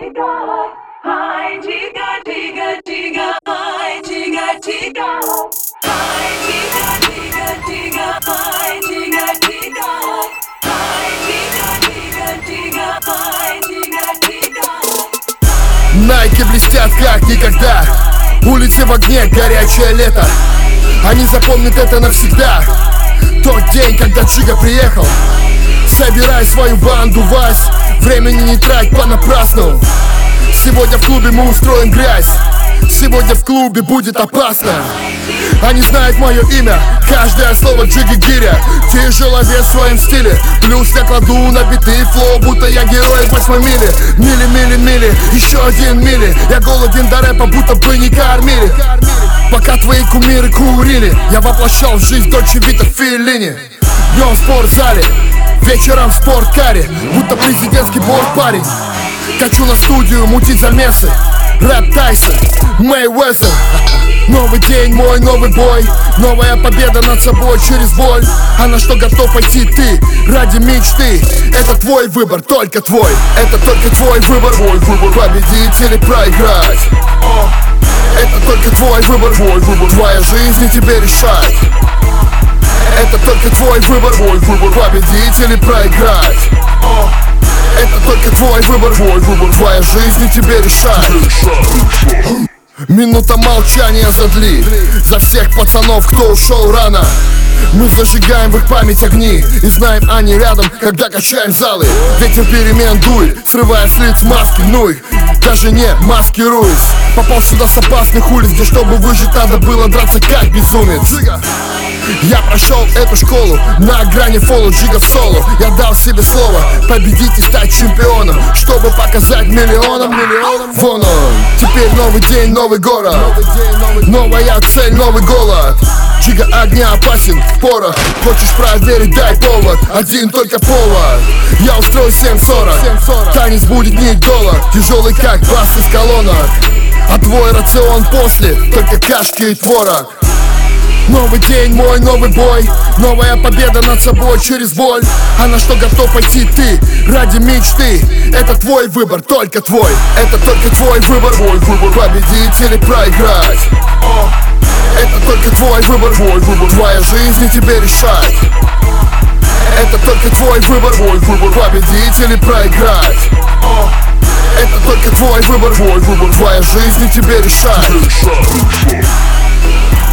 Найки блестят как никогда. Улицы в огне, горячее лето. Они запомнят это навсегда. Тот день, когда Джига приехал. Собирай свою банду, Вась. Времени не трать понапрасну. Сегодня в клубе мы устроим грязь. Сегодня в клубе будет опасно. Они знают мое имя, каждое слово Джиги Гиря. Тяжеловес в своем стиле. Плюс я кладу на биты флоу, будто я герой 8 мили. Мили, еще один мили. Я голоден до рэпа, будто бы не кормили. Пока твои кумиры курили, я воплощал в жизнь Дольче Вита Феллини. Днем в спортзале, вечером в спорткаре, будто президентский борт-парень. Качу на студию, мутить замесы. Рэп Тайсон, Мэйвезер. Новый день, мой новый бой. Новая победа над собой через боль. А на что готов пойти ты ради мечты? Это твой выбор, только твой. Это только твой выбор. Победить или проиграть. Это только твой выбор. Твоя жизнь и тебе решать. Это только твой выбор. Победить или проиграть. Это только твой выбор. Твоя жизнь и тебе решать. Минута молчания за Дли. За всех пацанов, кто ушел рано. Мы зажигаем в их память огни. И знаем, они рядом, когда качаем залы. Ветер перемен дует, срывая с лиц маски, ну их. Даже не маскируясь. Попал сюда с опасных улиц, где чтобы выжить надо было драться как безумец. Я прошел эту школу на грани фоллоу, Джига в соло. Я дал себе слово победить и стать чемпионом, чтобы показать миллионам. Вон он, теперь новый день, новый город. Новая цель, новый голод. Джига огня опасен, порох. Хочешь проверить, дай повод. Один только повод. Я устрою 7:40. Танец будет не доллар. Тяжелый как бас из колонок. А твой рацион после только кашки и творог. Новый день, мой новый бой. Новая победа над собой через боль. А на что готов пойти ты ради мечты? Это твой выбор, только твой. Это только твой выбор. Победить или проиграть. Это только твой выбор. Твоя жизнь и тебе решать. Это только твой выбор. Победить или проиграть. Это только твой выбор. Твоя жизнь и тебе решать.